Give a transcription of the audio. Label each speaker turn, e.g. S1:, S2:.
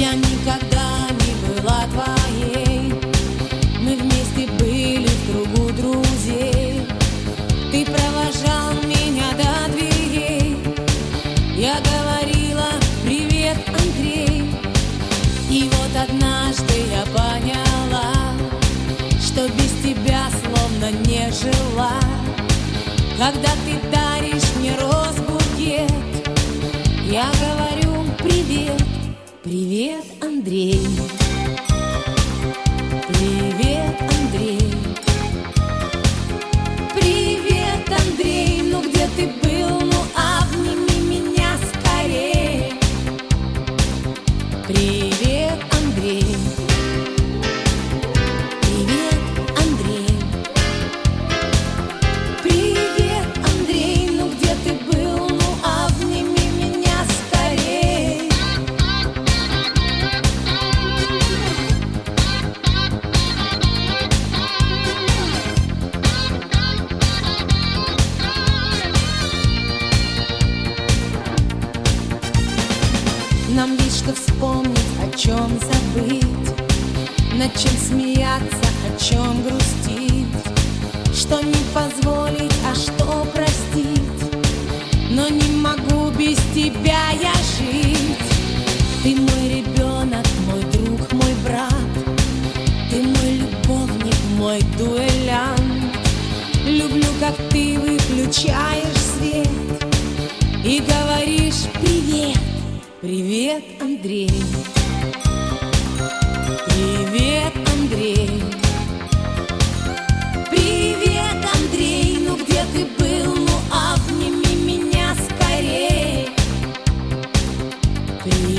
S1: Я никогда не была твоей, мы вместе были в кругу друзей. Ты провожал меня до дверей, я говорила: привет, Андрей. И вот однажды я поняла, что без тебя словно не жила. Когда ты даришь мне роз-букет, я говорю: привет, привет, Андрей. Привет, Андрей. Привет, Андрей. Ну где ты был? Ну обними меня скорее. Привет, Андрей. Привет, Андрей. Привет, Андрей. Ну где ты был? Ну обними меня скорее. Нам есть что вспомнить, о чем забыть, над чем смеяться, о чем грустить, что не позволить, а что простить. Но не могу без тебя я жить. Ты мой ребенок, мой друг, мой брат, ты мой любовник, мой дуэлянт. Люблю, как ты выключаешь свет и говоришь: привет, привет, Андрей. Привет, Андрей. Привет, Андрей. Ну где ты был? Ну обними меня скорее. Привет.